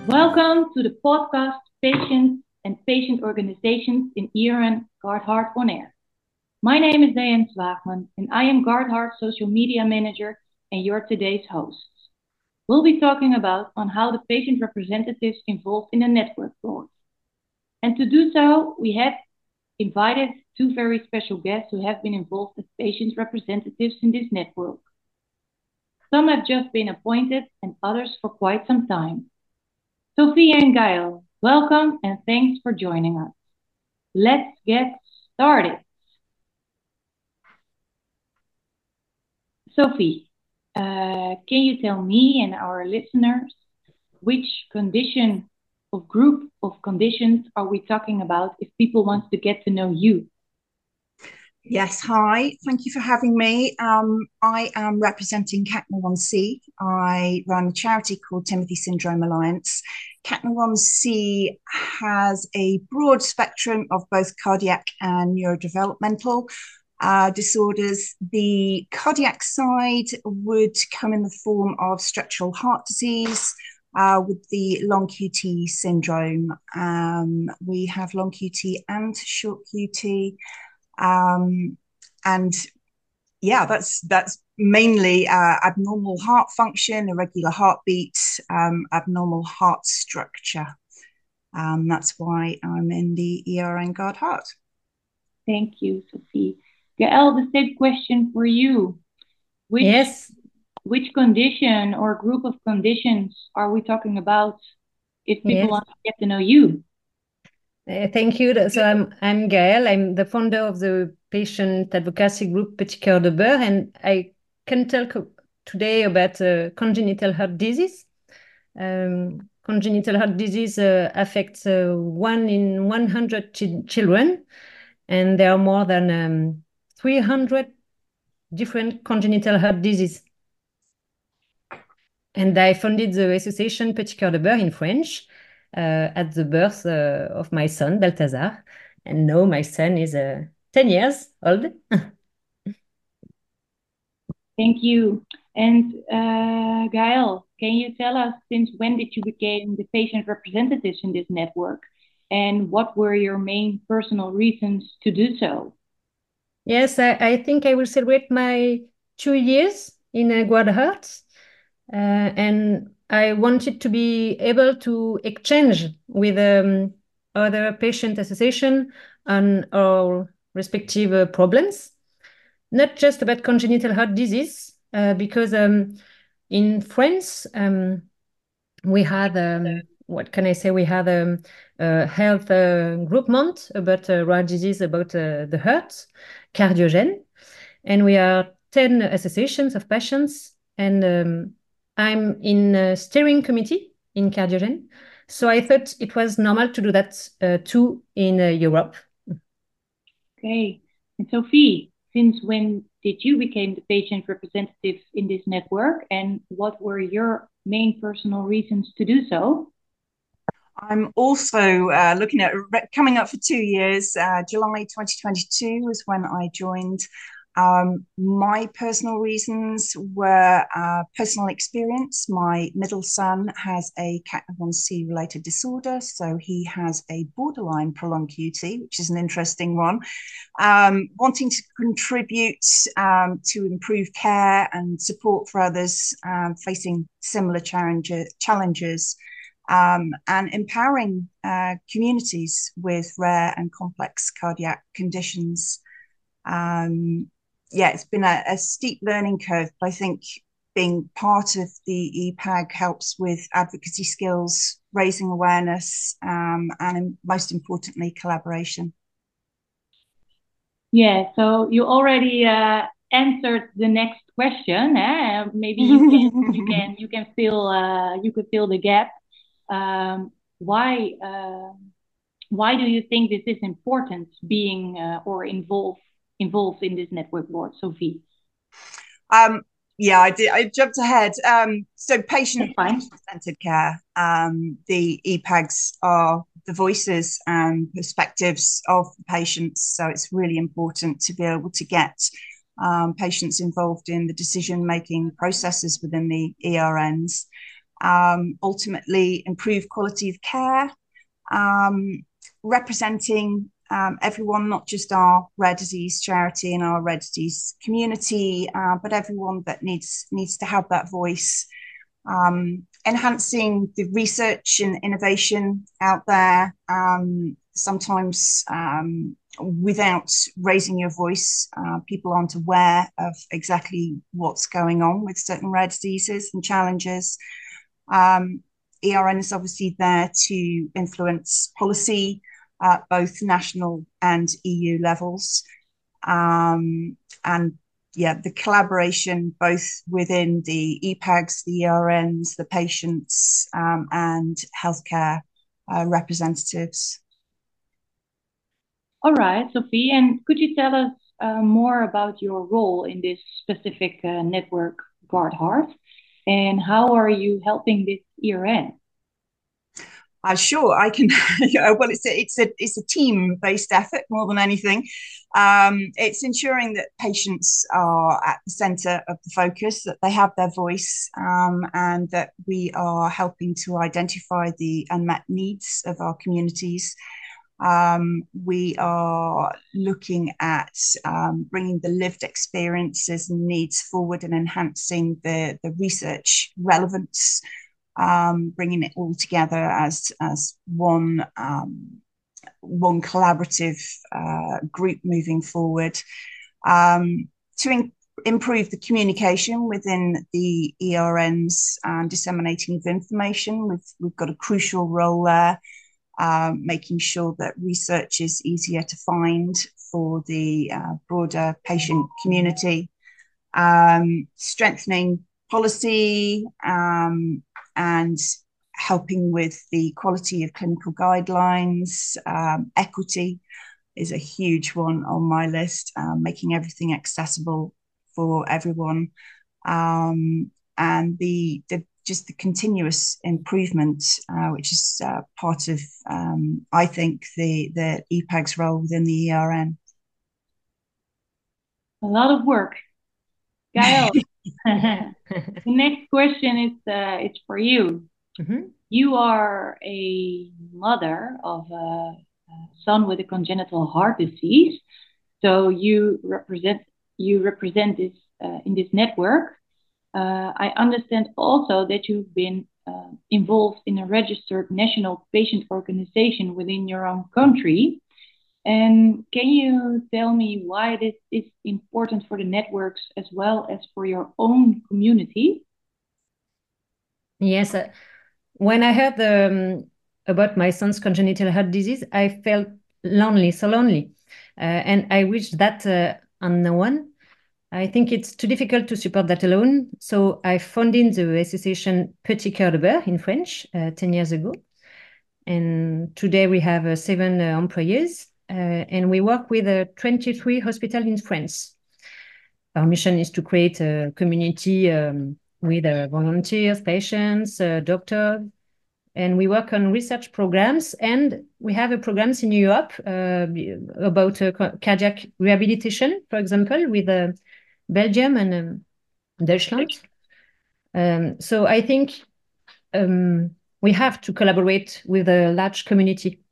Welcome to the podcast Patients and Patient Organizations in ERN Guardheart On Air. My name is Diane Zwaagman and I am Guardheart Social Media Manager and your today's host. We'll be talking about on how the patient representatives involved in the network board. And to do so, we have invited two very special guests who have been involved as patient representatives in this network. Some have just been appointed and others for quite some time. Sophie and Gael, welcome and thanks for joining us. Let's get started. Sophie, can you tell me and our listeners which condition or group of conditions are we talking about if people want to get to know you? Yes, hi. Thank you for having me. I am representing CACNA1C. I run a charity called Timothy Syndrome Alliance. CACNA1C has a broad spectrum of both cardiac and neurodevelopmental disorders. The cardiac side would come in the form of structural heart disease, with the long QT syndrome. We have long QT and short QT. And yeah, that's mainly abnormal heart function, irregular heartbeat, abnormal heart structure. That's why I'm in the ERN Guardheart. Thank you, Sophie. Gael, the same question for you. Which condition or group of conditions are we talking about if people want to get to know you? Thank you. So I'm Gael. I'm the founder of the patient advocacy group Petit Cœur de Beurre, and I can talk today about congenital heart disease. Congenital heart disease affects 1 in 100 children, and there are more than 300 different congenital heart diseases. And I founded the association Petit Cœur de Beurre in French at the birth of my son, Balthazar. And now my son is 10 years old. Thank you. And Gael, can you tell us since when did you become the patient representatives in this network? And what were your main personal reasons to do so? Yes, I think I will celebrate my 2 years in Guardheart. And I wanted to be able to exchange with other patient association on our respective problems, not just about congenital heart disease, because in France, we had, what can I say, we had a health group month about rare disease about the heart, Cardiogène, and we are 10 associations of patients, and I'm in a steering committee in Cardiogène, so I thought it was normal to do that too in Europe. Okay, and Sophie, since when did you become the patient representative in this network, and what were your main personal reasons to do so? I'm also looking at coming up for 2 years. July 2022 was when I joined. My personal reasons were personal experience. My middle son has a CACNA1C related disorder, so he has a borderline prolonged QT, which is an interesting one. Wanting to contribute to improve care and support for others facing similar challenges. And empowering communities with rare and complex cardiac conditions. It's been a steep learning curve, but I think being part of the EPAG helps with advocacy skills, raising awareness, and most importantly, collaboration. Yeah, so you already answered the next question. Maybe you can fill the gap. Why do you think this is important, being or involved in this network board, Sophie? I jumped ahead. So patient-centered care. The EPAGs are the voices and perspectives of the patients, so it's really important to be able to get patients involved in the decision-making processes within the ERNs. ultimately improve quality of care, representing everyone, not just our rare disease charity and our rare disease community, but everyone that needs to have that voice, enhancing the research and innovation out there, sometimes without raising your voice, people aren't aware of exactly what's going on with certain rare diseases and challenges. ERN is obviously there to influence policy at both national and EU levels. And yeah, the collaboration both within the EPAGs, the ERNs, the patients, and healthcare representatives. All right, Sophie, and could you tell us more about your role in this specific network, GuardHeart, and how are you helping this ERN? Sure, I can. Well, it's a team-based effort more than anything. It's ensuring that patients are at the centre of the focus, that they have their voice, and that we are helping to identify the unmet needs of our communities. We are looking at bringing the lived experiences and needs forward and enhancing the research relevance, bringing it all together as one collaborative group moving forward, to improve the communication within the ERNs and disseminating of information. We've got a crucial role there, making sure that research is easier to find for the broader patient community, strengthening policy, and helping with the quality of clinical guidelines. Equity is a huge one on my list, making everything accessible for everyone, and the just the continuous improvement, which is part of, I think, the EPAG's role within the ERN. A lot of work. Gael, the next question is it's for you. Mm-hmm. You are a mother of a son with a congenital heart disease, so you represent this in this network. I understand also that you've been involved in a registered national patient organization within your own country. And can you tell me why this is important for the networks as well as for your own community? Yes. When I heard about my son's congenital heart disease, I felt lonely, so lonely. And I wished that on no one. I think it's too difficult to support that alone. So I founded the association Petit Cœur de Beurre in French 10 years ago. And today we have 7 employees, and we work with 23 hospitals in France. Our mission is to create a community with volunteers, patients, doctors, and we work on research programs, and we have programs in Europe about cardiac rehabilitation, for example, with Belgium and Deutschland. So I think we have to collaborate with a large community.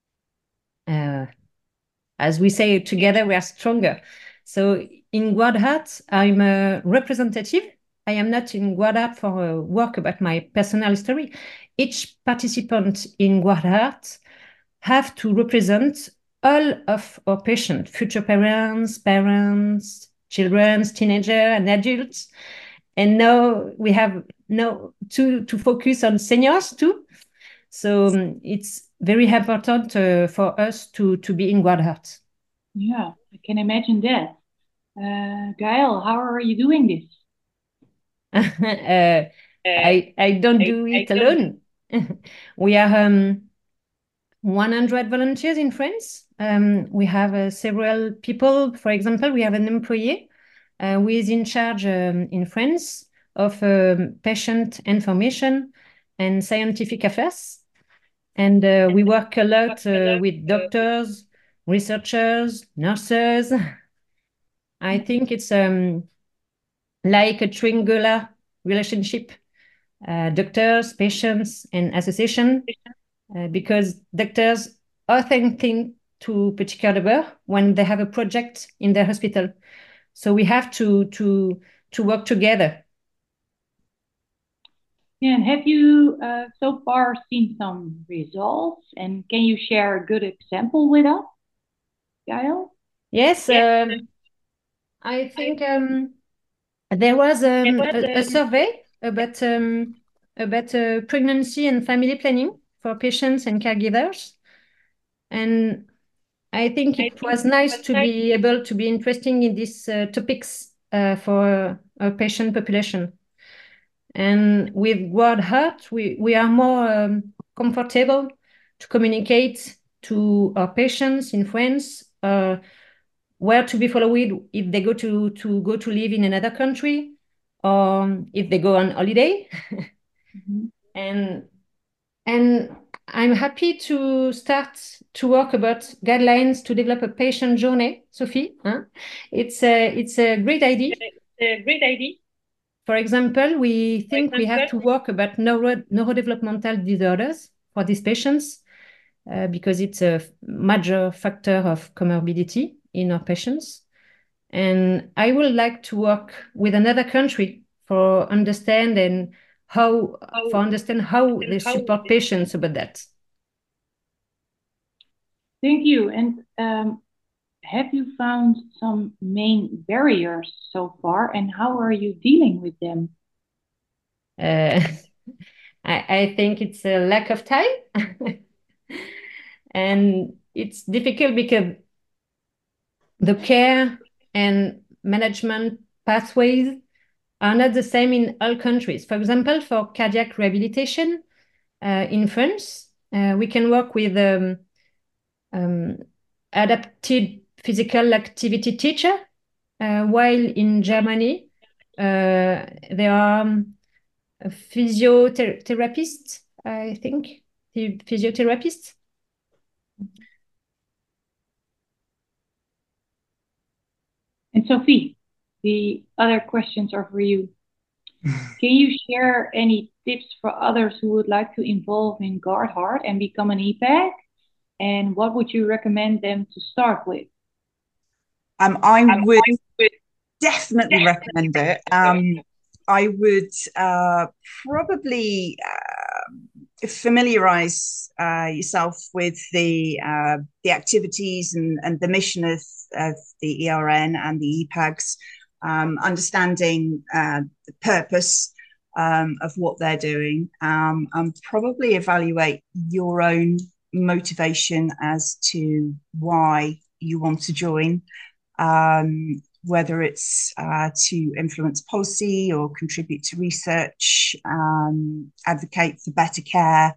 As we say, together we are stronger. So in GuardHeart, I'm a representative. I am not in GuardHeart for work about my personal story. Each participant in GuardHeart have to represent all of our patients, future parents, children, teenagers, and adults. And now we have to focus on seniors too. So it's very important for us to be in GuardHeart. Yeah, I can imagine that. Gael, how are you doing this? I don't do it alone. We are 100 volunteers in France. We have several people. For example, we have an employee who is in charge in France of patient information and scientific affairs. And we work a lot with doctors, researchers, nurses. I think it's like a triangular relationship. doctors, patients, and association, because doctors often think to Petit Cœur de Bœuf when they have a project in their hospital. So we have to work together. Yeah, and have you so far seen some results? And can you share a good example with us, Gael? Yes, I think there was a survey about pregnancy and family planning for patients and caregivers. And I think it was nice to be able to be interested in these topics for a patient population. And with World Heart, we are more comfortable to communicate to our patients in France where to be followed if they go to live in another country or if they go on holiday. Mm-hmm. And I'm happy to start to work about guidelines to develop a patient journey, Sophie. Huh? It's a great idea. For example, we think we have to work about neurodevelopmental disorders for these patients because it's a major factor of comorbidity in our patients. And I would like to work with another country for understand how they support patients about that. Thank you. And have you found some main barriers so far, and how are you dealing with them? I think it's a lack of time. And it's difficult because the care and management pathways are not the same in all countries. For example, for cardiac rehabilitation in France, we can work with adapted physical activity teacher, while in Germany, there are physiotherapists, I think, the physiotherapists. And Sophie, the other questions are for you. Can you share any tips for others who would like to involve in Guard Heart and become an EPAG? And what would you recommend them to start with? I would definitely recommend it. I would probably familiarize yourself with the activities and the mission of the ERN and the EPAGs, understanding the purpose of what they're doing, and probably evaluate your own motivation as to why you want to join. Whether it's to influence policy or contribute to research, advocate for better care.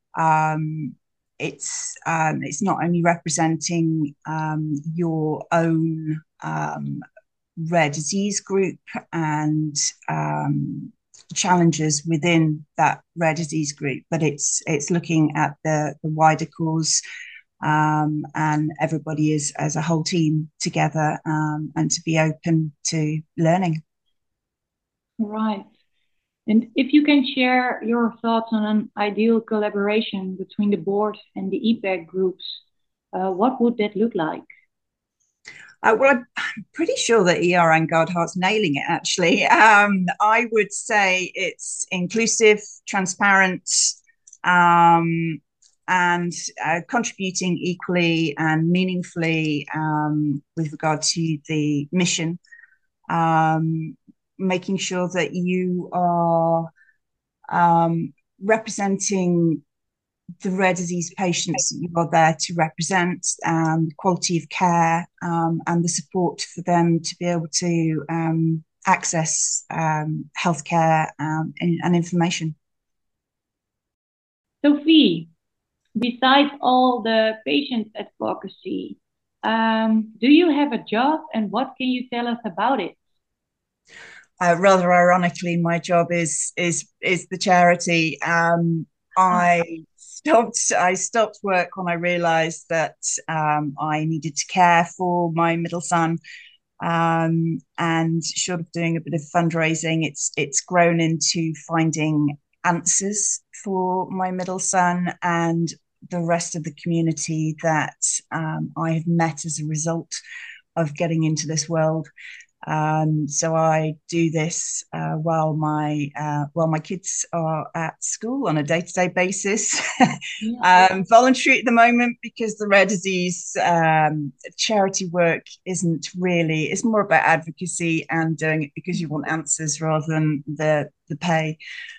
It's not only representing your own rare disease group and challenges within that rare disease group, but it's looking at the wider cause. And everybody is as a whole team together, and to be open to learning. Right. And if you can share your thoughts on an ideal collaboration between the board and the EPAG groups, what would that look like? Well, I'm pretty sure that ERN Guard Heart's nailing it, actually. I would say it's inclusive, transparent, and contributing equally and meaningfully with regard to the mission, making sure that you are representing the rare disease patients that you are there to represent, quality of care, and the support for them to be able to access healthcare and information. Sophie, besides all the patient advocacy, do you have a job, and what can you tell us about it? Rather ironically, my job is the charity. I stopped work when I realised that I needed to care for my middle son, and short of doing a bit of fundraising, it's grown into finding answers for my middle son and the rest of the community that I have met as a result of getting into this world. So I do this while my kids are at school on a day-to-day basis. Voluntary at the moment because the rare disease charity work isn't really. It's more about advocacy and doing it because you want answers rather than the pay.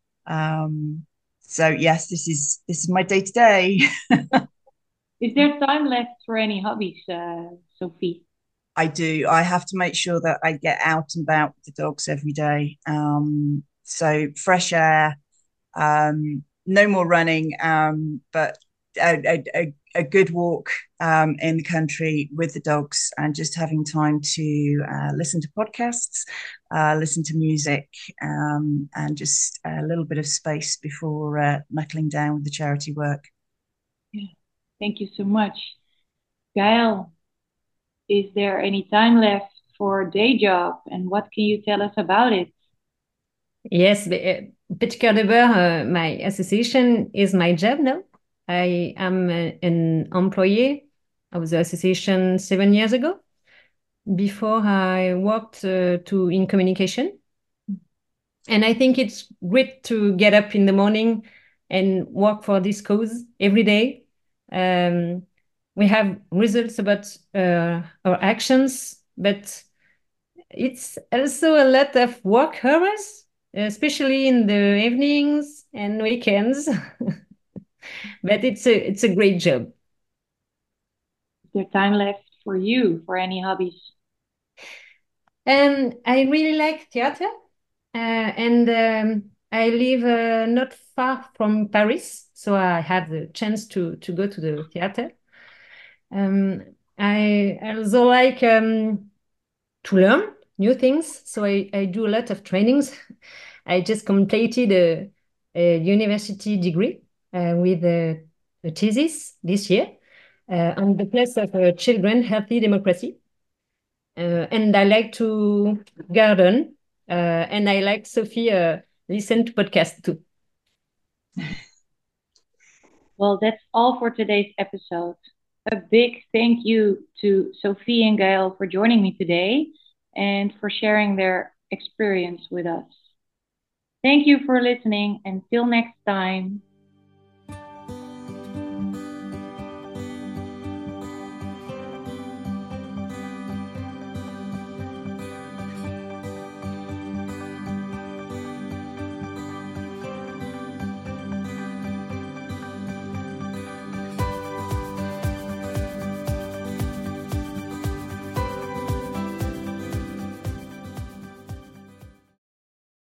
So yes, this is my day-to-day. Is there time left for any hobbies, Sophie? I do. I have to make sure that I get out and about with the dogs every day. So fresh air, no more running, but a good walk in the country with the dogs and just having time to listen to podcasts, listen to music, and just a little bit of space before knuckling down with the charity work. Yeah. Thank you so much. Gael, is there any time left for a day job, and what can you tell us about it? Yes, Petit Cœur de Beurre, my association, is my job now. I am an employee of the association 7 years ago. Before I worked in communication. And I think it's great to get up in the morning and work for this cause every day. We have results about our actions, but it's also a lot of work hours, especially in the evenings and weekends. But it's a great job. Is there time left for you for any hobbies? I really like theater, and I live not far from Paris, so I have the chance to go to the theater. I also like to learn new things, so I do a lot of trainings. I just completed a university degree with a thesis this year on the place of children healthy democracy. And I like to garden, and I like Sophie listen to podcasts too. Well, that's all for today's episode. A big thank you to Sophie and Gael for joining me today and for sharing their experience with us. Thank you for listening. Until next time.